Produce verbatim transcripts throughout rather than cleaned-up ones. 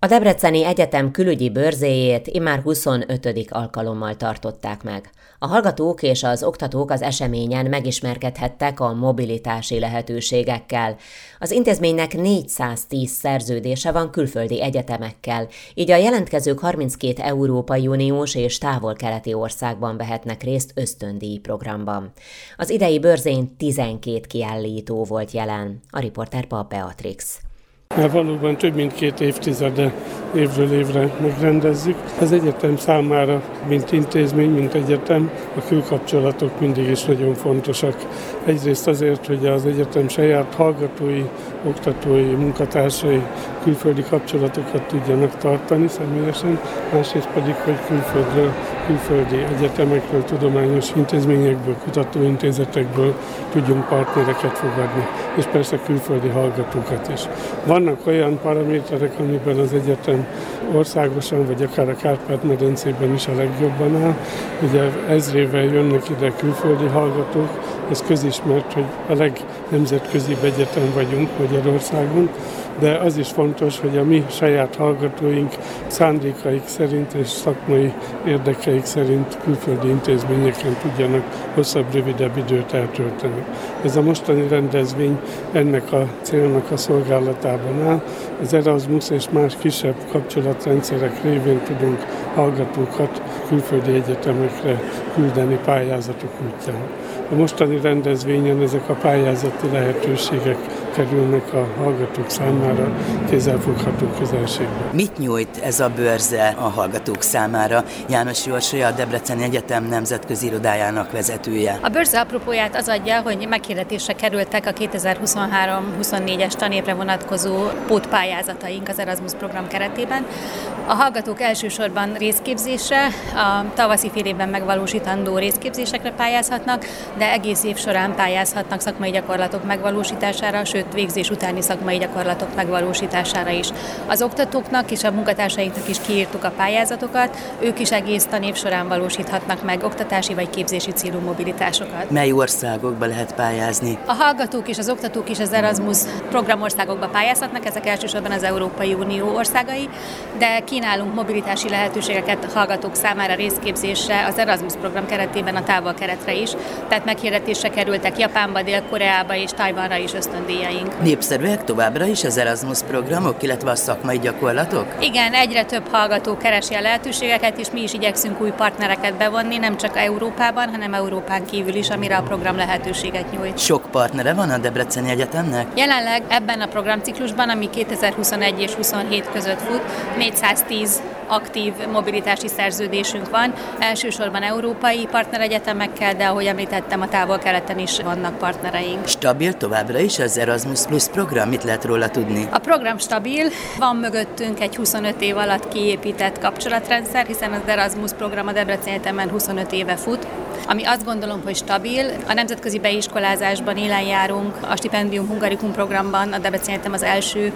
A Debreceni Egyetem külügyi bőrzéjét immár huszonötödik alkalommal tartották meg. A hallgatók és az oktatók az eseményen megismerkedhettek a mobilitási lehetőségekkel. Az intézménynek négyszáztíz szerződése van külföldi egyetemekkel, így a jelentkezők harminckét Európai Uniós és távol-keleti országban vehetnek részt ösztöndíj programban. Az idei bőrzén tizenkét kiállító volt jelen. A riporter Pap Beatrix. Már valóban több mint két évtizede évről évre megrendezzük. Az egyetem számára, mint intézmény, mint egyetem, a külkapcsolatok mindig is nagyon fontosak. Egyrészt azért, hogy az egyetem saját hallgatói, oktatói, munkatársai külföldi kapcsolatokat tudjanak tartani személyesen, másrészt pedig, hogy külföldről, külföldi egyetemekről, tudományos intézményekből, kutatóintézetekből tudjunk partnereket fogadni, és persze külföldi hallgatókat is. Vannak olyan paraméterek, amiben az egyetem országosan, vagy akár a Kárpát-medencében is a legjobban áll. Ugye ezrével jönnek ide külföldi hallgatók, ez közismert, hogy a legnemzetközibb egyetem vagyunk Magyarországon, de az is fontos, hogy a mi saját hallgatóink szándékaik szerint és szakmai érdekeik szerint külföldi intézményeken tudjanak hosszabb, rövidebb időt eltölteni. Ez a mostani rendezvény ennek a célnak a szolgálatában áll. Az Erasmus és más kisebb kapcsolatrendszerek révén tudunk hallgatókat külföldi egyetemekre küldeni pályázatok útján. A mostani rendezvényen ezek a pályázati lehetőségek kerülnek a hallgatók számára kézzelfogható közelségbe. Mit nyújt ez a bőrze a hallgatók számára? János Jósolya, a Debreceni Egyetem nemzetközi irodájának vezetője. A bőrze apropóját az adja, hogy meghirdetésre kerültek a kétezer-huszonhárom huszonnégyes tanévre vonatkozó pótpályázataink az Erasmus program keretében. A hallgatók elsősorban részképzésre, a tavaszi fél évben megvalósítandó részképzésekre pályázhatnak, de egész év során pályázhatnak szakmai gyakorlatok megvalósítására, sőt végzés utáni szakmai gyakorlatok megvalósítására is. Az oktatóknak és a munkatársainknak is kiírtuk a pályázatokat, ők is egész tanév során valósíthatnak meg oktatási vagy képzési célú mobilitásokat. Mely országokba lehet pályázni? A hallgatók és az oktatók is az Erasmus programországokba pályázhatnak, ezek elsősorban az Európai Unió országai, de kínálunk mobilitási lehetőségeket a hallgatók számára részképzésre az Erasmus program keretében a távol-keletre is, tehát meghirdetésre kerültek Japánba, Dél-Koreába és Tajvanra is ösztöndíjaink. Népszerűek továbbra is az Erasmus programok, illetve a szakmai gyakorlatok? Igen, egyre több hallgató keresi a lehetőségeket, és mi is igyekszünk új partnereket bevonni, nem csak Európában, hanem Európán kívül is, amire a program lehetőséget nyújt. Sok partnere van a Debreceni Egyetemnek? Jelenleg ebben a programciklusban, ami kétezer-huszonegy és huszonhét között fut, négyszáztíz aktív mobilitási szerződésünk van, elsősorban európai partneregyetemekkel, de ahogy említettem, a távol-keleten is vannak partnereink. Stabil továbbra is az Erasmus Plus program, mit lehet róla tudni? A program stabil, van mögöttünk egy huszonöt év alatt kiépített kapcsolatrendszer, hiszen az Erasmus program a Debreceni Egyetemen huszonöt éve fut, ami azt gondolom, hogy stabil. A nemzetközi beiskolázásban élen járunk, a Stipendium Hungarikum programban a Debreceni Egyetem az első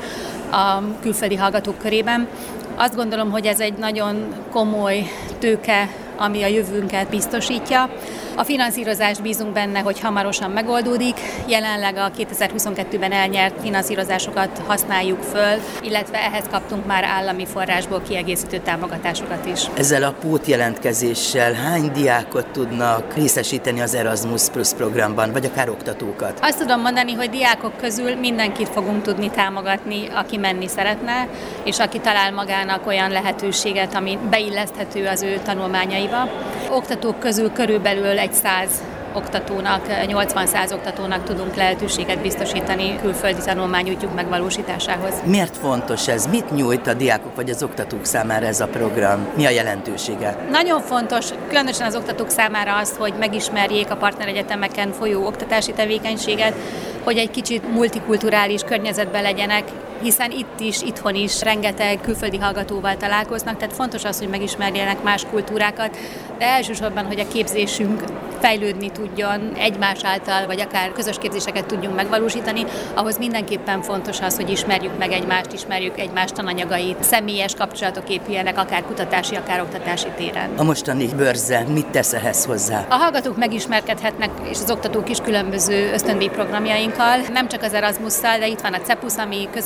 a külföldi hallgatók körében. Azt gondolom, hogy ez egy nagyon komoly tőke, ami a jövőnket biztosítja. A finanszírozást bízunk benne, hogy hamarosan megoldódik. Jelenleg a kétezer-huszonkettőben elnyert finanszírozásokat használjuk föl, illetve ehhez kaptunk már állami forrásból kiegészítő támogatásokat is. Ezzel a pótjelentkezéssel hány diákot tudnak részesíteni az Erasmus Plus programban, vagy akár oktatókat? Azt tudom mondani, hogy diákok közül mindenkit fogunk tudni támogatni, aki menni szeretne, és aki talál magának olyan lehetőséget, ami beilleszthető az ő tanulmányaiba. Oktatók közül körülbelül egy száz oktatónak, nyolcvan-száz oktatónak tudunk lehetőséget biztosítani külföldi tanulmányútjuk megvalósításához. Miért fontos ez? Mit nyújt a diákok vagy az oktatók számára ez a program? Mi a jelentősége? Nagyon fontos, különösen az oktatók számára az, hogy megismerjék a partneregyetemeken folyó oktatási tevékenységet, hogy egy kicsit multikulturális környezetben legyenek, hiszen itt is, itthon is rengeteg külföldi hallgatóval találkoznak, tehát fontos az, hogy megismerjenek más kultúrákat, de elsősorban, hogy a képzésünk fejlődni tudjon egymás által, vagy akár közös képzéseket tudjunk megvalósítani, ahhoz mindenképpen fontos az, hogy ismerjük meg egymást, ismerjük egymás tananyagait, személyes kapcsolatok épüljenek, akár kutatási, akár oktatási téren. A mostani bőrze mit tesz ehhez hozzá? A hallgatók megismerkedhetnek, és az oktatók is különböző ösztöndíj programjainkkal, nem csak az Erasmusszal, de itt van a CEPUS, ami közép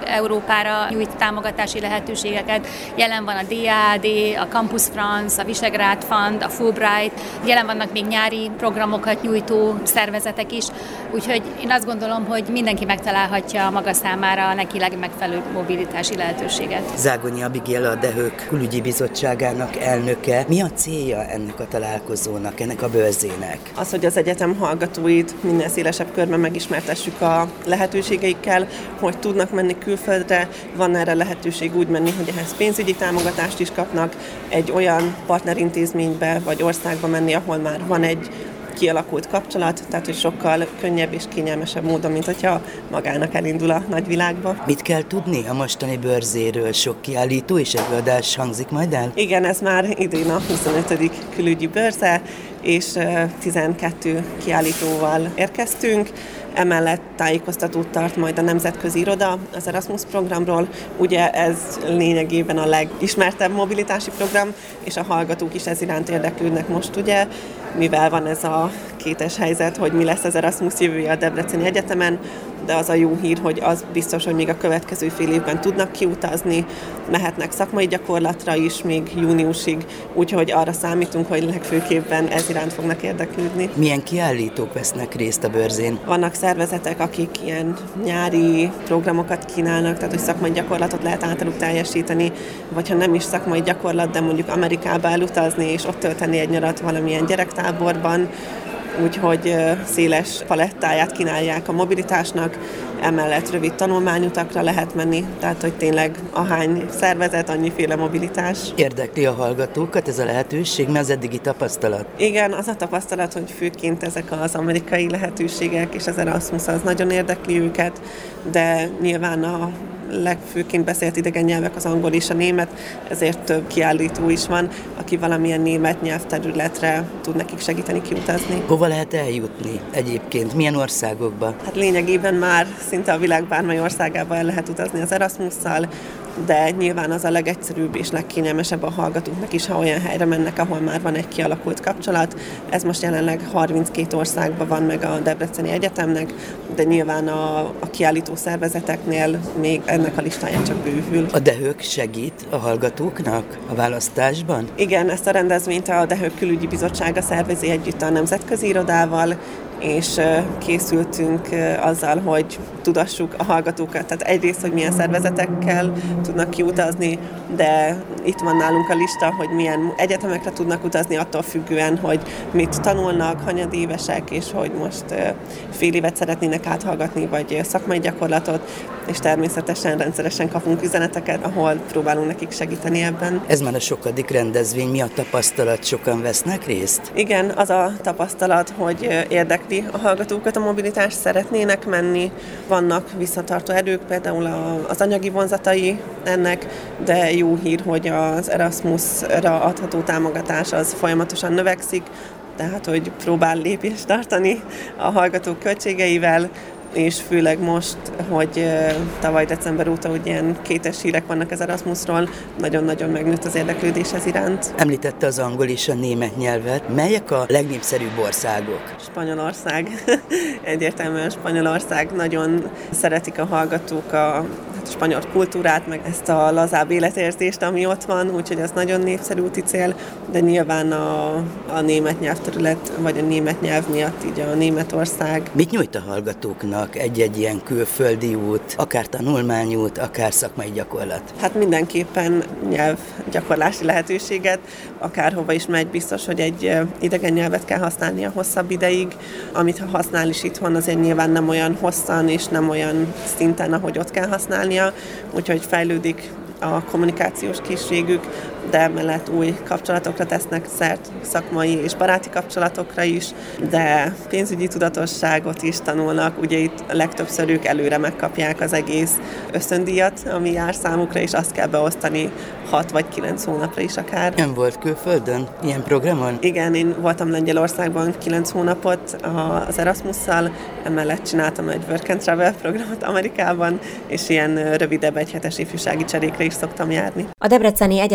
Európára nyújt támogatási lehetőségeket. Jelen van a dé á dé, a Campus France, a Visegrád Fund, a Fulbright, jelen vannak még nyári programokat nyújtó szervezetek is, úgyhogy én azt gondolom, hogy mindenki megtalálhatja maga számára a neki legmegfelelőbb mobilitási lehetőséget. Zágonyi Abigail, a Dehők Külügyi Bizottságának elnöke. Mi a célja ennek a találkozónak, ennek a bőrzének? Az, hogy az egyetem hallgatóit minden szélesebb körben megismertessük a lehetőségeikkel, hogy tudnak menni külföldre, van erre lehetőség úgy menni, hogy ehhez pénzügyi támogatást is kapnak, egy olyan partnerintézménybe vagy országba menni, ahol már van egy kialakult kapcsolat, tehát hogy sokkal könnyebb és kényelmesebb módon, mint hogyha magának elindul a nagyvilágba. Mit kell tudni a mostani bőrzéről? Sok kiállító és előadás hangzik majd el? Igen, ez már idén a huszonötödik külügyi bőrze, és tizenkét kiállítóval érkeztünk. Emellett tájékoztatót tart majd a Nemzetközi Iroda az Erasmus programról. Ugye ez lényegében a legismertebb mobilitási program, és a hallgatók is ez iránt érdeklődnek most, ugye, mivel van ez a kétes helyzet, hogy mi lesz az Erasmus jövője a Debreceni Egyetemen, de az a jó hír, hogy az biztos, hogy még a következő fél évben tudnak kiutazni, mehetnek szakmai gyakorlatra is még júniusig, úgyhogy arra számítunk, hogy legfőképpen ez iránt fognak érdeklődni. Milyen kiállítók vesznek részt a bőrzén? Vannak szervezetek, akik ilyen nyári programokat kínálnak, tehát hogy szakmai gyakorlatot lehet általuk teljesíteni, vagy ha nem is szakmai gyakorlat, de mondjuk Amerikába elutazni és ott tölteni egy nyarat valamilyen gyerektáborban, úgyhogy széles palettáját kínálják a mobilitásnak, emellett rövid tanulmányutakra lehet menni, tehát hogy tényleg ahány szervezet, annyiféle mobilitás. Érdekli a hallgatókat ez a lehetőség, mi az eddigi tapasztalat? Igen, az a tapasztalat, hogy főként ezek az amerikai lehetőségek és az Erasmus az nagyon érdekli őket, de nyilván a legfőként beszélt idegen nyelvek az angol és a német, ezért több kiállító is van, aki valamilyen német nyelvterületre tud nekik segíteni kiutazni. Hova lehet eljutni egyébként? Milyen országokba? Hát lényegében már szinte a világ bármely országába el lehet utazni az Erasmusszal, de nyilván az a legegyszerűbb és legkényelmesebb a hallgatóknak is, ha olyan helyre mennek, ahol már van egy kialakult kapcsolat. Ez most jelenleg harminckét országban van meg a Debreceni Egyetemnek, de nyilván a, a kiállító szervezeteknél még ennek a listája csak bővül. A Dehők segít a hallgatóknak a választásban? Igen, ezt a rendezvényt a Dehők Külügyi Bizottsága szervezi együtt a Nemzetközi Irodával, és készültünk azzal, hogy tudassuk a hallgatókat. Tehát egyrészt, hogy milyen szervezetekkel tudnak kiutazni, de itt van nálunk a lista, hogy milyen egyetemekre tudnak utazni, attól függően, hogy mit tanulnak, hanyadévesek, és hogy most fél évet szeretnének áthallgatni, vagy szakmai gyakorlatot, és természetesen rendszeresen kapunk üzeneteket, ahol próbálunk nekik segíteni ebben. Ez már a sokadik rendezvény, mi a tapasztalat, sokan vesznek részt? Igen, az a tapasztalat, hogy érdekli a hallgatókat a mobilitás, szeretnének menni, vannak visszatartó erők, például az anyagi vonzatai ennek, de jó hír, hogy az Erasmusra adható támogatás az folyamatosan növekszik, tehát hogy próbál lépést tartani a hallgatók költségeivel, és főleg most, hogy tavaly december óta hogy ilyen kétes hírek vannak az Erasmusról, nagyon-nagyon megnőtt az érdeklődés ez iránt. Említette az angol és a német nyelvet. Melyek a legnépszerűbb országok? Spanyolország. Egyértelműen Spanyolország. Nagyon szeretik a hallgatók a, hát a spanyol kultúrát, meg ezt a lazább életérzést, ami ott van, úgyhogy ez nagyon népszerű úti cél, de nyilván a, a német nyelvterület, vagy a német nyelv miatt így a Németország. Mit nyújt a hallgatóknak egy-egy ilyen külföldi út, akár tanulmányút, akár szakmai gyakorlat? Hát mindenképpen nyelvgyakorlási lehetőséget, akárhova is megy, biztos, hogy egy idegen nyelvet kell használnia hosszabb ideig, amit ha használ is itthon, azért nyilván nem olyan hosszan és nem olyan szinten, ahogy ott kell használnia, úgyhogy fejlődik a kommunikációs készségük, de emellett új kapcsolatokra tesznek szert, szakmai és baráti kapcsolatokra is, de pénzügyi tudatosságot is tanulnak. Ugye itt legtöbbször ők előre megkapják az egész ösztöndíjat, ami jár számukra, és azt kell beosztani hat vagy kilenc hónapra is akár. Nem volt külföldön ilyen programon? Igen, én voltam Lengyelországban kilenc hónapot az Erasmusszal, emellett csináltam egy Work and Travel programot Amerikában, és ilyen rövidebb egyhetes ifjúsági cserékre is szoktam járni. A Debreceni Egyetem külügyi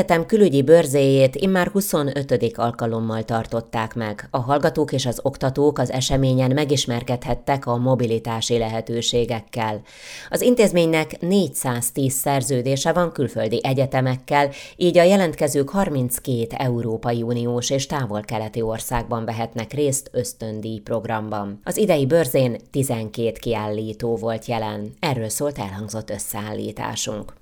külügyi bőrzéjét immár huszonötödik alkalommal tartották meg. A hallgatók és az oktatók az eseményen megismerkedhettek a mobilitási lehetőségekkel. Az intézménynek négyszáztíz szerződése van külföldi egyetemekkel, így a jelentkezők harminckét Európai Uniós és távol-keleti országban vehetnek részt ösztöndíj programban. Az idei bőrzén tizenkét kiállító volt jelen. Erről szólt elhangzott összeállításunk.